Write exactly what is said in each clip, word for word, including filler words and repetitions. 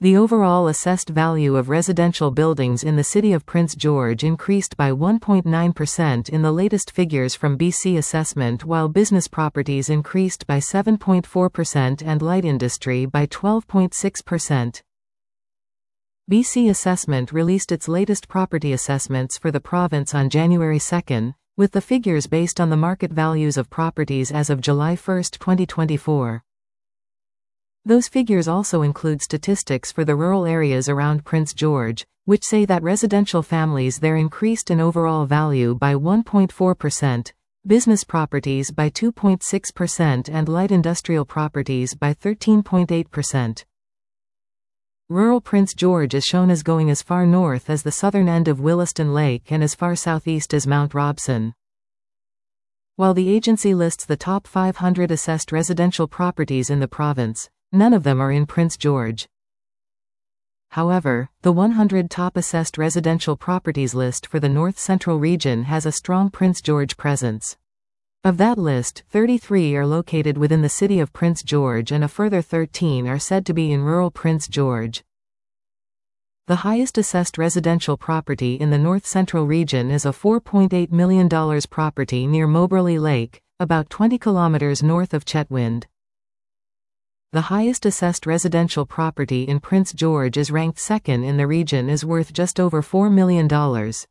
The overall assessed value of residential buildings in the city of Prince George increased by one point nine percent in the latest figures from B C Assessment, while business properties increased by seven point four percent and light industry by twelve point six percent. B C Assessment released its latest property assessments for the province on January second, with the figures based on the market values of properties as of July first, twenty twenty-four. Those figures also include statistics for the rural areas around Prince George, which say that residential families there increased in overall value by one point four percent, business properties by two point six percent and light industrial properties by thirteen point eight percent. Rural Prince George is shown as going as far north as the southern end of Williston Lake and as far southeast as Mount Robson. While the agency lists the top five hundred assessed residential properties in the province, none of them are in Prince George. However, the one hundred top assessed residential properties list for the North Central region has a strong Prince George presence. Of that list, thirty-three are located within the city of Prince George and a further thirteen are said to be in rural Prince George. The highest assessed residential property in the North Central region is a four point eight million dollars property near Moberly Lake, about twenty kilometers north of Chetwynd. The highest assessed residential property in Prince George is ranked second in the region, is worth just over four million dollars.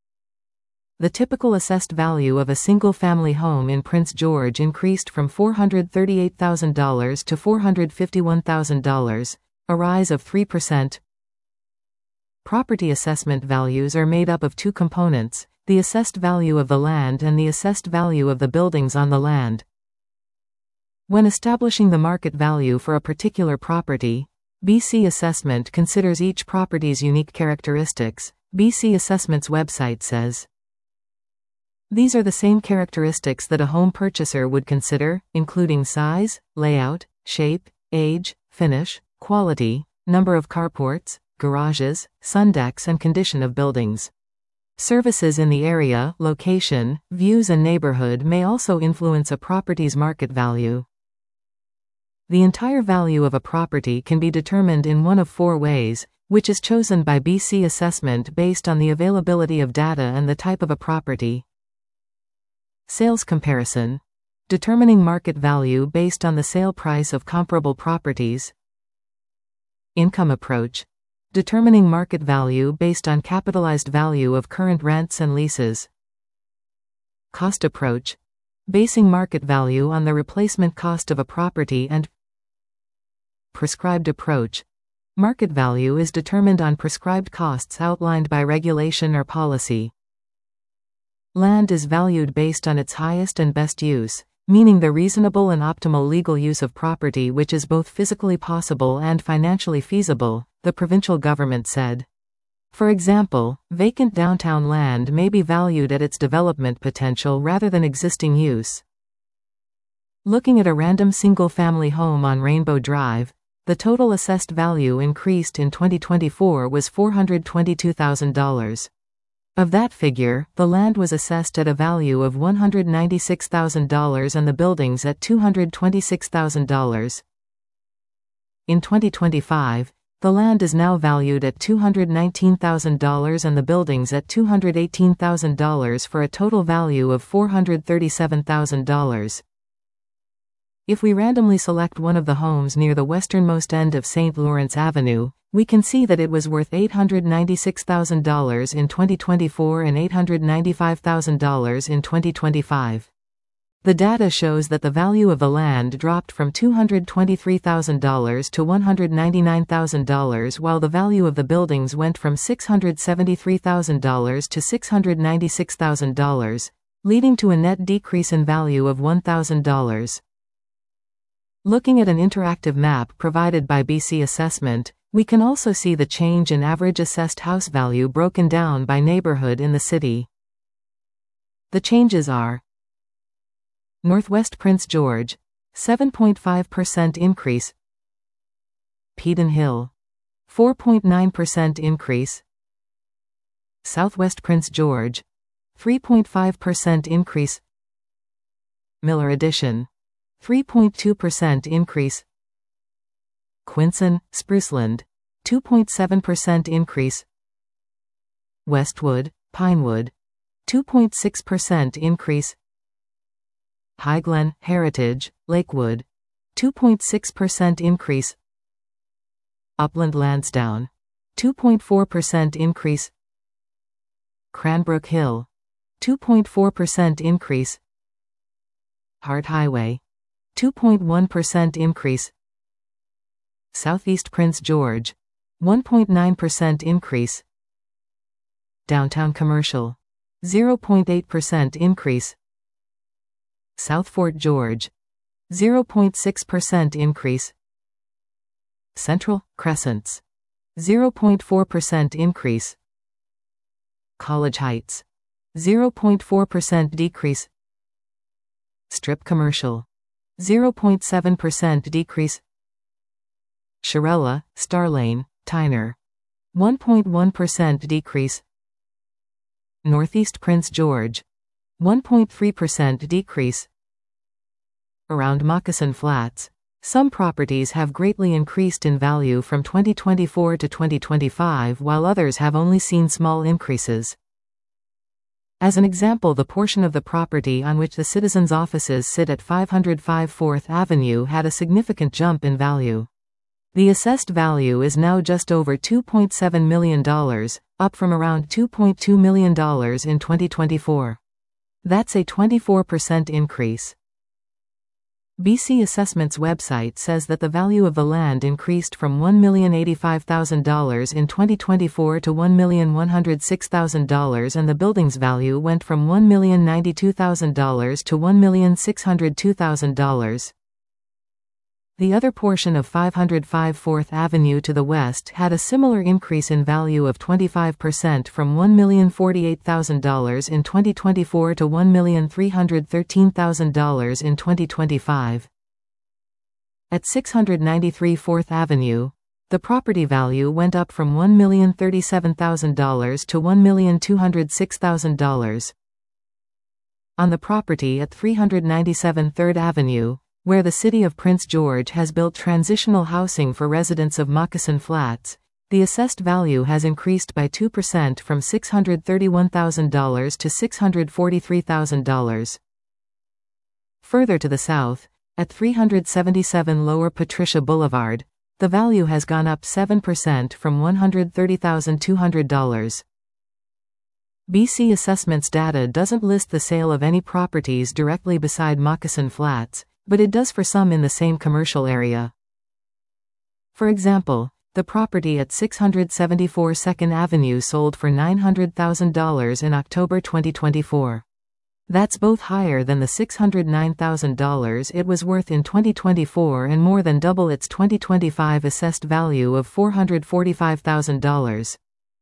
The typical assessed value of a single-family home in Prince George increased from four hundred thirty-eight thousand dollars to four hundred fifty-one thousand dollars, a rise of three percent. Property assessment values are made up of two components: the assessed value of the land and the assessed value of the buildings on the land. When establishing the market value for a particular property, B C Assessment considers each property's unique characteristics. B C Assessment's website says, "These are the same characteristics that a home purchaser would consider, including size, layout, shape, age, finish, quality, number of carports, garages, sundecks and condition of buildings. Services in the area, location, views and neighborhood may also influence a property's market value." The entire value of a property can be determined in one of four ways, which is chosen by B C Assessment based on the availability of data and the type of a property. Sales comparison. Determining market value based on the sale price of comparable properties. Income approach. Determining market value based on capitalized value of current rents and leases. Cost approach. Basing market value on the replacement cost of a property. And prescribed approach. Market value is determined on prescribed costs outlined by regulation or policy. Land is valued based on its highest and best use, meaning the reasonable and optimal legal use of property which is both physically possible and financially feasible, the provincial government said. For example, vacant downtown land may be valued at its development potential rather than existing use. Looking at a random single-family home on Rainbow Drive, the total assessed value increased in twenty twenty-four was four hundred twenty-two thousand dollars. Of that figure, the land was assessed at a value of one hundred ninety-six thousand dollars and the buildings at two hundred twenty-six thousand dollars. In twenty twenty-five, the land is now valued at two hundred nineteen thousand dollars and the buildings at two hundred eighteen thousand dollars for a total value of four hundred thirty-seven thousand dollars. If we randomly select one of the homes near the westernmost end of Saint Lawrence Avenue, we can see that it was worth eight hundred ninety-six thousand dollars in twenty twenty-four and eight hundred ninety-five thousand dollars in twenty twenty-five. The data shows that the value of the land dropped from two hundred twenty-three thousand dollars to one hundred ninety-nine thousand dollars, while the value of the buildings went from six hundred seventy-three thousand dollars to six hundred ninety-six thousand dollars, leading to a net decrease in value of one thousand dollars. Looking at an interactive map provided by B C Assessment, we can also see the change in average assessed house value broken down by neighborhood in the city. The changes are: Northwest Prince George, seven point five percent increase. Peden Hill, four point nine percent increase. Southwest Prince George, three point five percent increase. Miller Addition, three point two percent increase. Quinson, Spruceland, two point seven percent increase. Westwood, Pinewood, two point six percent increase. Highglen, Heritage, Lakewood, two point six percent increase. Upland Lansdowne, two point four percent increase. Cranbrook Hill, two point four percent increase. Hart Highway, two point one percent increase. Southeast Prince George, one point nine percent increase. Downtown Commercial, zero point eight percent increase. South Fort George, zero point six percent increase. Central, Crescents, zero point four percent increase. College Heights, zero point four percent decrease. Strip Commercial, zero point seven percent decrease. Shirella, Starlane, Tyner, one point one percent decrease. Northeast Prince George, one point three percent decrease. Around Moccasin Flats, some properties have greatly increased in value from twenty twenty-four to twenty twenty-five, while others have only seen small increases. As an example, the portion of the property on which the Citizens' offices sit at five oh five Fourth Avenue had a significant jump in value. The assessed value is now just over two point seven million dollars, up from around two point two million dollars in twenty twenty-four. That's a twenty-four percent increase. B C Assessment's website says that the value of the land increased from one million eighty-five thousand dollars in twenty twenty-four to one million one hundred six thousand dollars, and the building's value went from one million ninety-two thousand dollars to one million six hundred two thousand dollars. The other portion of five oh five Fourth Avenue to the west had a similar increase in value of twenty-five percent, from one million forty-eight thousand dollars in twenty twenty-four to one million three hundred thirteen thousand dollars in twenty twenty-five. At six ninety-three Fourth Avenue, the property value went up from one million thirty-seven thousand dollars to one million two hundred six thousand dollars. On the property at three ninety-seven Third Avenue, where the City of Prince George has built transitional housing for residents of Moccasin Flats, the assessed value has increased by two percent, from six hundred thirty-one thousand dollars to six hundred forty-three thousand dollars. Further to the south, at three seventy-seven Lower Patricia Boulevard, the value has gone up seven percent, from one hundred thirty thousand two hundred dollars. B C Assessment's data doesn't list the sale of any properties directly beside Moccasin Flats, but it does for some in the same commercial area. For example, the property at six seventy-four Second Avenue sold for nine hundred thousand dollars in October twenty twenty-four. That's both higher than the six hundred nine thousand dollars it was worth in twenty twenty-four and more than double its twenty twenty-five assessed value of four hundred forty-five thousand dollars.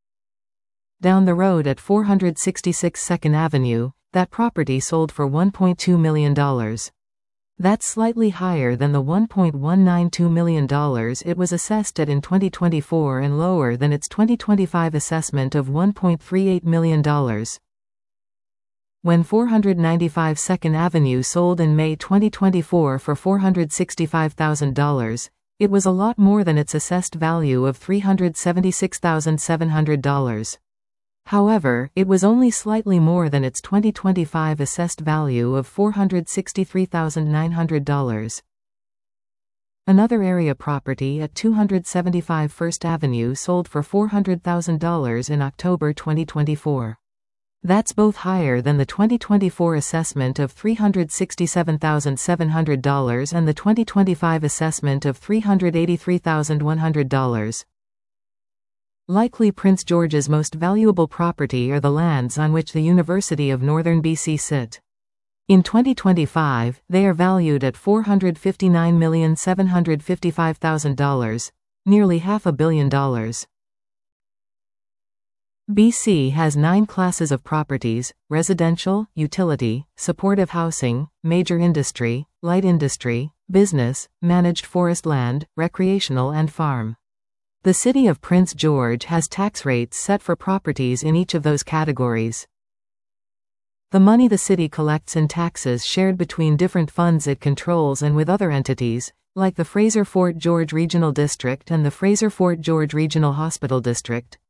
Down the road at four sixty-six Second Avenue, that property sold for one point two million dollars. That's slightly higher than the one point one nine two million dollars it was assessed at in twenty twenty-four and lower than its twenty twenty-five assessment of one point three eight million dollars. When four ninety-five Second Avenue sold in May twenty twenty-four for four hundred sixty-five thousand dollars, it was a lot more than its assessed value of three hundred seventy-six thousand seven hundred dollars. However, it was only slightly more than its twenty twenty-five assessed value of four hundred sixty-three thousand nine hundred dollars. Another area property at two seventy-five First Avenue sold for four hundred thousand dollars in October twenty twenty-four. That's both higher than the twenty twenty-four assessment of three hundred sixty-seven thousand seven hundred dollars and the twenty twenty-five assessment of three hundred eighty-three thousand one hundred dollars. Likely Prince George's most valuable property are the lands on which the University of Northern B C sit. In twenty twenty-five, they are valued at four hundred fifty-nine million seven hundred fifty-five thousand dollars, nearly half a billion dollars. B C has nine classes of properties: residential, utility, supportive housing, major industry, light industry, business, managed forest land, recreational and farm. The City of Prince George has tax rates set for properties in each of those categories. The money the city collects in taxes shared between different funds it controls and with other entities, like the Fraser-Fort George Regional District and the Fraser-Fort George Regional Hospital District.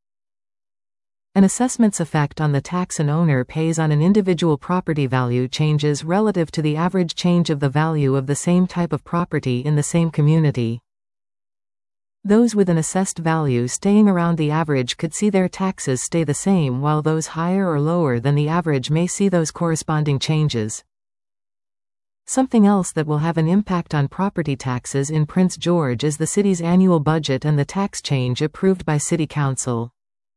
An assessment's effect on the tax an owner pays on an individual property value changes relative to the average change of the value of the same type of property in the same community. Those with an assessed value staying around the average could see their taxes stay the same, while those higher or lower than the average may see those corresponding changes. Something else that will have an impact on property taxes in Prince George is the city's annual budget and the tax change approved by City Council.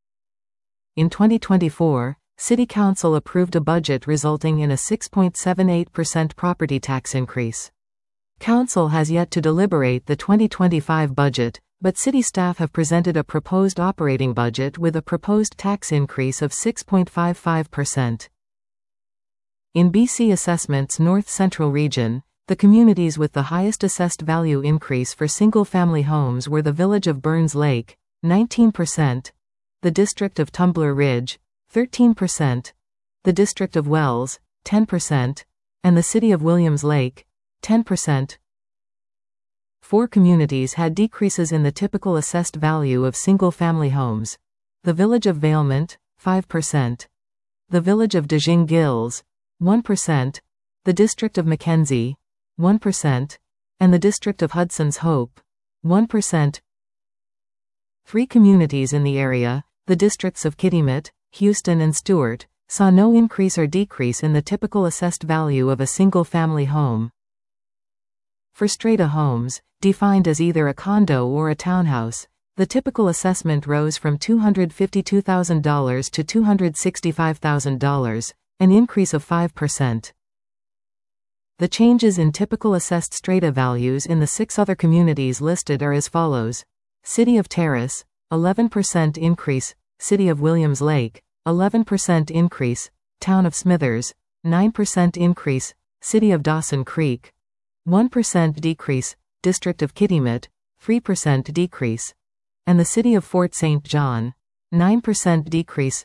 In twenty twenty-four, City Council approved a budget resulting in a six point seven eight percent property tax increase. Council has yet to deliberate the twenty twenty-five budget, but city staff have presented a proposed operating budget with a proposed tax increase of six point five five percent. In B C Assessment's North Central region, the communities with the highest assessed value increase for single-family homes were the village of Burns Lake, nineteen percent, the district of Tumbler Ridge, thirteen percent, the district of Wells, ten percent, and the city of Williams Lake, ten percent. Four communities had decreases in the typical assessed value of single-family homes. The village of Vailment, five percent. The village of Dejing Gills, one percent. The district of Mackenzie, one percent. And the district of Hudson's Hope, one percent. Three communities in the area, the districts of Kitimat, Houston and Stewart, saw no increase or decrease in the typical assessed value of a single-family home. For strata homes, defined as either a condo or a townhouse, the typical assessment rose from two hundred fifty-two thousand dollars to two hundred sixty-five thousand dollars, an increase of five percent. The changes in typical assessed strata values in the six other communities listed are as follows. City of Terrace, eleven percent increase, City of Williams Lake, eleven percent increase, Town of Smithers, nine percent increase, City of Dawson Creek, one percent decrease, District of Kitimat, three percent decrease, and the City of Fort Saint John, nine percent decrease.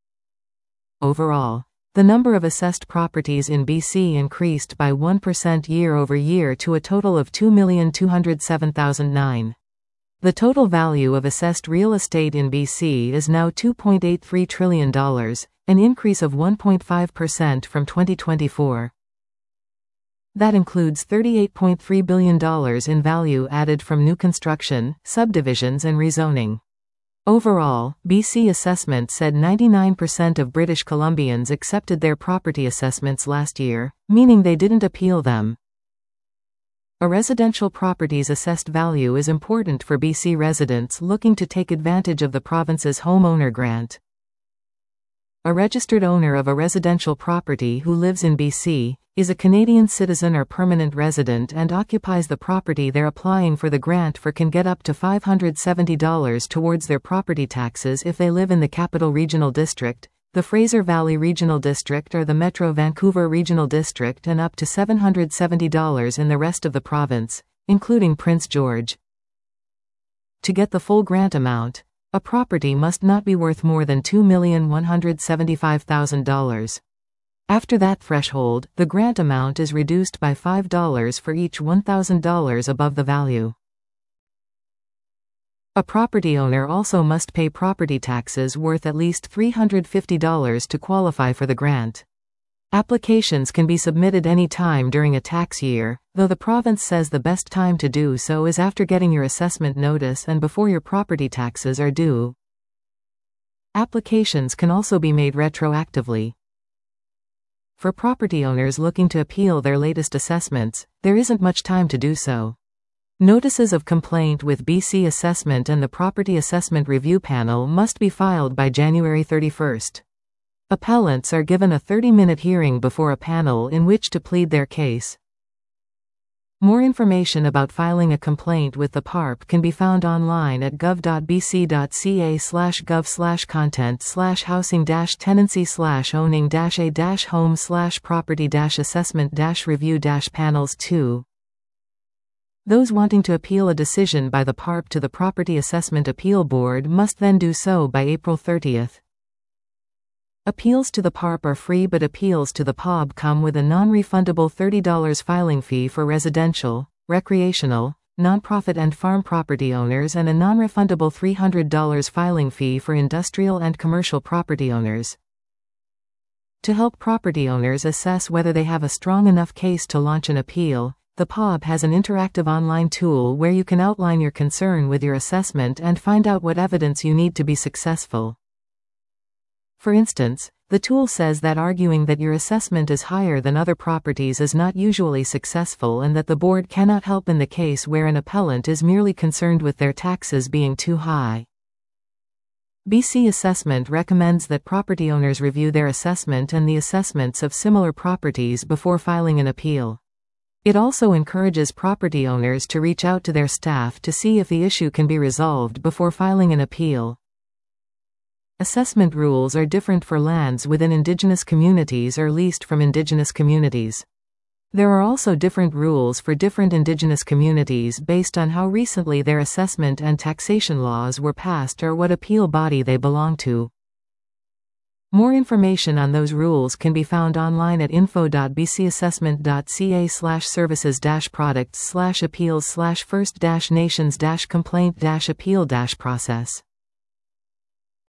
Overall, the number of assessed properties in B C increased by one percent year over year to a total of two million two hundred seven thousand nine. The total value of assessed real estate in B C is now two point eight three trillion dollars, an increase of one point five percent from twenty twenty-four. That includes thirty-eight point three billion dollars in value added from new construction, subdivisions and rezoning. Overall, B C Assessment said ninety-nine percent of British Columbians accepted their property assessments last year, meaning they didn't appeal them. A residential property's assessed value is important for B C residents looking to take advantage of the province's homeowner grant. A registered owner of a residential property who lives in B C, is a Canadian citizen or permanent resident and occupies the property they're applying for the grant for can get up to five hundred seventy dollars towards their property taxes if they live in the Capital Regional District, the Fraser Valley Regional District or the Metro Vancouver Regional District, and up to seven hundred seventy dollars in the rest of the province, including Prince George. To get the full grant amount, a property must not be worth more than two million one hundred seventy-five thousand dollars. After that threshold, the grant amount is reduced by five dollars for each one thousand dollars above the value. A property owner also must pay property taxes worth at least three hundred fifty dollars to qualify for the grant. Applications can be submitted any time during a tax year, though the province says the best time to do so is after getting your assessment notice and before your property taxes are due. Applications can also be made retroactively. For property owners looking to appeal their latest assessments, there isn't much time to do so. Notices of complaint with B C Assessment and the Property Assessment Review Panel must be filed by January thirty-first. Appellants are given a thirty-minute hearing before a panel in which to plead their case. More information about filing a complaint with the P A R P can be found online at gov dot b c dot c a slash gov slash content slash housing dash tenancy slash owning dash a dash home slash property dash assessment dash review dash panels two. Those wanting to appeal a decision by the P A R P to the Property Assessment Appeal Board must then do so by April thirtieth. Appeals to the P A R P are free, but appeals to the P O B come with a non-refundable thirty dollars filing fee for residential, recreational, nonprofit and farm property owners, and a non-refundable three hundred dollars filing fee for industrial and commercial property owners. To help property owners assess whether they have a strong enough case to launch an appeal, the P O B has an interactive online tool where you can outline your concern with your assessment and find out what evidence you need to be successful. For instance, the tool says that arguing that your assessment is higher than other properties is not usually successful and that the board cannot help in the case where an appellant is merely concerned with their taxes being too high. B C Assessment recommends that property owners review their assessment and the assessments of similar properties before filing an appeal. It also encourages property owners to reach out to their staff to see if the issue can be resolved before filing an appeal. Assessment rules are different for lands within indigenous communities or leased from indigenous communities. There are also different rules for different indigenous communities based on how recently their assessment and taxation laws were passed or what appeal body they belong to. More information on those rules can be found online at info dot b c assessment dot c a slash services dash products slash appeals slash first dash nations dash complaint dash appeal dash process.